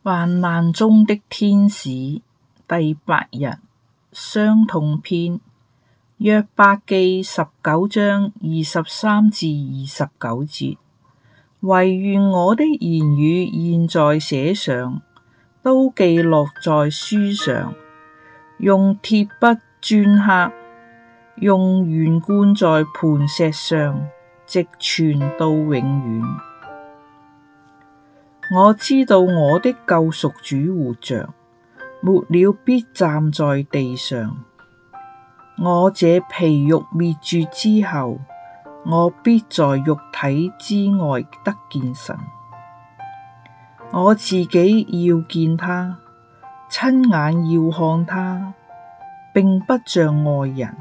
患難中的天使第8日傷痛篇。約伯記19章23至29節。惟願我的言語現在寫上，都記錄在書上，用鐵筆鐫刻，用鉛灌在磐石上，直傳到永遠。我知道我的救贖主活着，末了必站在地上。我這皮肉滅絕之後，我必在肉體之外得見神。我自己要見他，親眼要看他，並不像外人。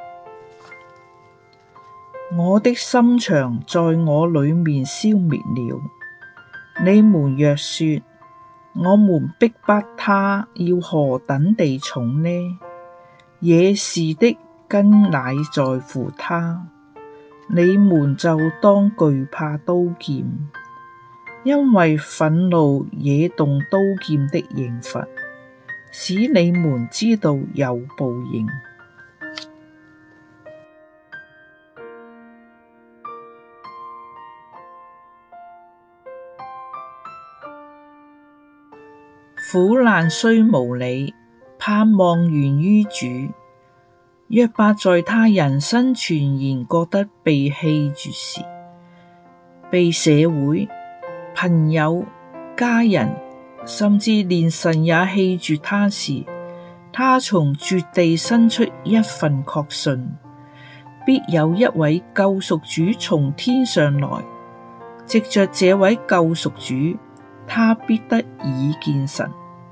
我的心腸在我裡面消滅了。你們若說，我們逼迫他要何等地重呢？惹事的根乃在乎他，你們就當懼怕刀劍，因為憤怒惹動刀劍的刑罰，使你們知道有報應。苦難雖無理，盼望源於主。約伯在他人生全然覺得被棄絕時，被社會、朋友、家人，甚至連神也棄絕他時，他從絕地生出一份確信，必有一位救贖主從天上來，藉着這位救贖主，他必得以見神。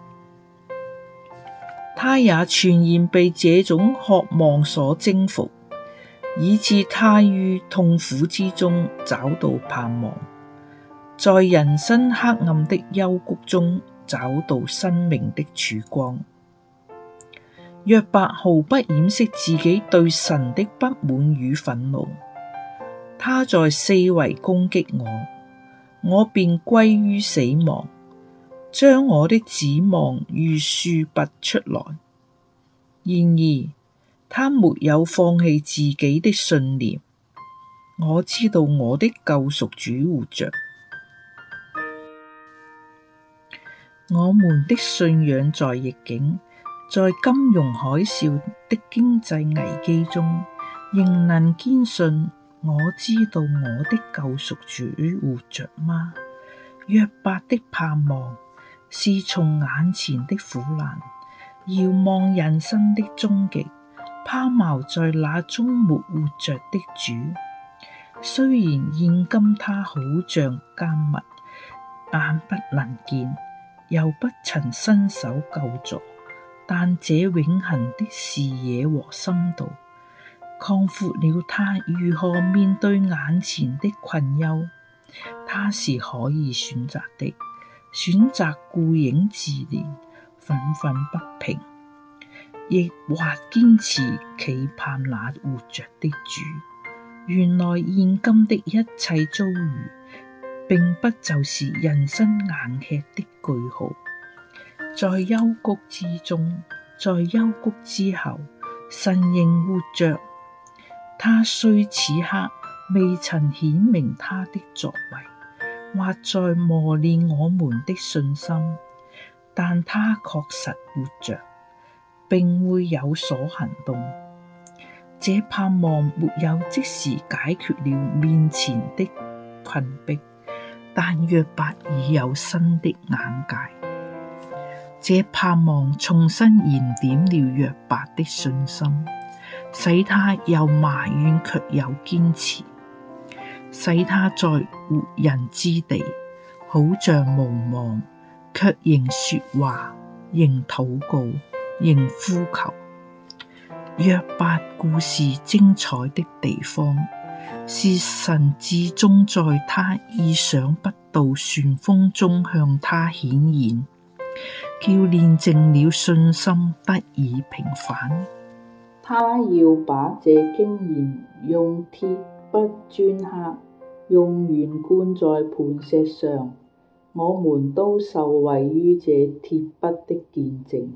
他也全然被這種渴望所征服，以致他於痛苦之中找到盼望，在人生黑暗的幽谷中找到生命的曙光。約伯毫不掩飾自己對神的不滿與憤怒，他在四圍攻擊我，我便歸於死亡，將我的指望如樹拔出來。然而他沒有放棄自己的信念，我知道我的救贖主活着。我們的信仰在逆境，在金融海嘯的經濟危機中，仍能堅信我知道我的救贖主活着嗎？約伯的盼望是從眼前的苦難遙望人生的終極，拋錨在那終沒活着的主。雖然現今他好像緘默，眼不能見，又不曾伸手救助，但這永恆的視野和深度，擴闊了他如何面對眼前的困憂。他是可以選擇的，選擇顧影自憐，憤憤不平，亦或堅持期盼那活着的主。原來現今的一切遭遇，並不就是人生硬吃的句號。在幽谷之中，在幽谷之後，神仍活着。他雖此刻未曾顯明他的作為，或在磨練我們的信心，但他確實活着，並會有所行動。這盼望沒有即時解決了面前的困迫，但約伯已有新的眼界。這盼望重新燃點了約伯的信心，使他又埋怨卻又堅持，使他在活人之地，好像無望，卻仍說話，仍禱告，仍呼求。約伯故事精彩的地方，是神至終在他意想不到旋風中向他顯現，叫煉淨了信心得以平反。他要把這經驗用鐵筆鐫刻，用鉛灌在磐石上。 我們都受惠於這鐵筆的見證。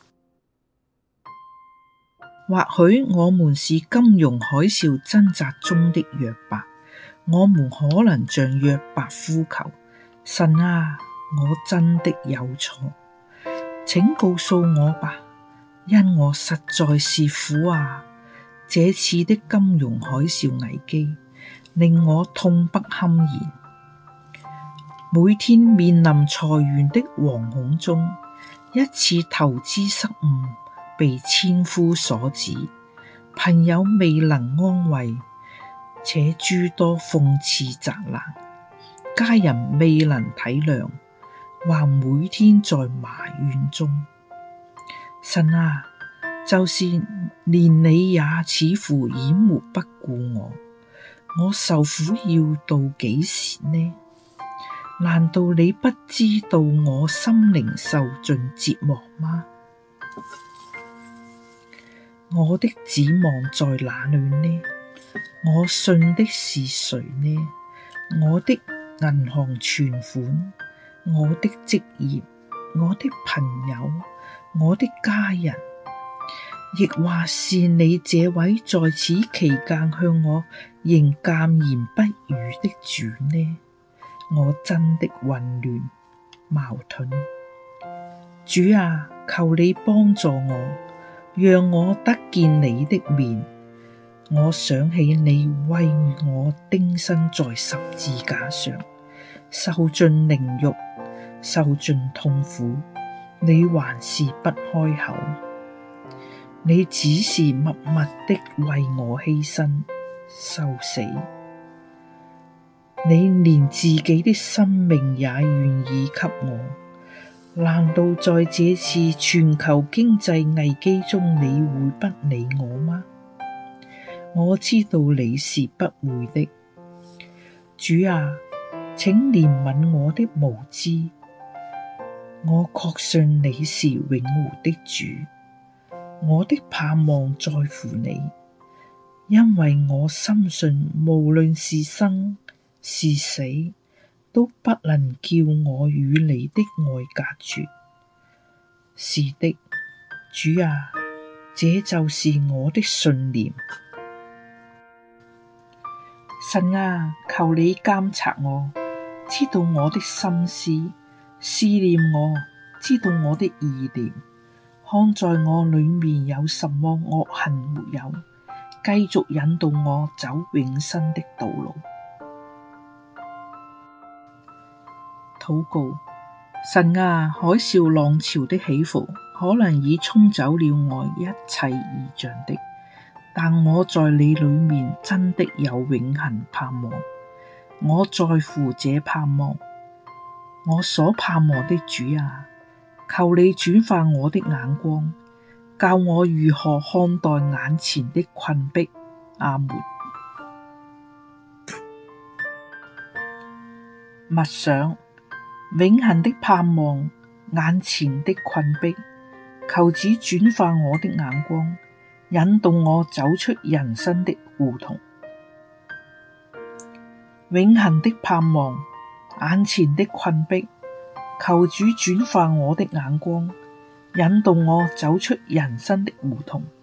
或許我們是金融海嘯掙扎中的約伯，我們可能像約伯呼求：神啊，我真的有錯，請告訴我吧，因我實在是苦啊！這次的金融海嘯危機令我痛不堪言，每天面臨裁員的惶恐中，一次投資失誤被千夫所指，朋友未能安慰，且諸多諷刺責難，家人未能體諒，還每天在埋怨中。神啊，就是連你也似乎掩沒不顧我受苦要到幾時呢？難道你不知道我心靈受盡折磨嗎？我的指望在哪裏呢？我信的是誰呢？我的銀行存款，我的職業，我的朋友，我的家人，亦或是你這位在此期間向我仍鑒言不語的主呢？我真的混亂矛盾。主啊，求你幫助我，讓我得見你的面。我想起你為我釘身在十字架上，受盡凌辱，受盡痛苦，你還是不開口。你只是默默的為我犧牲受死，你連自己的生命也願意給我。難道在這次全球經濟危機中，你會不理我嗎？我知道你是不會的。主啊，請憐憫我的無知，我確信你是永活的主。我的盼望在乎你，因為我深信無論是生是死，都不能叫我與你的愛隔絕。是的，主啊，這就是我的信念。神啊，求你監察我，知道我的心思，試驗我，知道我的意念，看在我裏面有什麼惡行沒有，繼續引導我走永生的道路。禱告：神啊，海嘯浪潮的起伏可能已沖走了我一切異象的，但我在你裏面真的有永恆盼望。我在乎這盼望，我所盼望的主啊，求你轉化我的眼光，教我如何看待眼前的困迫。阿們。默想：永恆的盼望，眼前的困迫，求主轉化我的眼光，引導我走出人生的胡同。永恆的盼望，眼前的困迫，求主轉化我的眼光，引導我走出人生的胡同。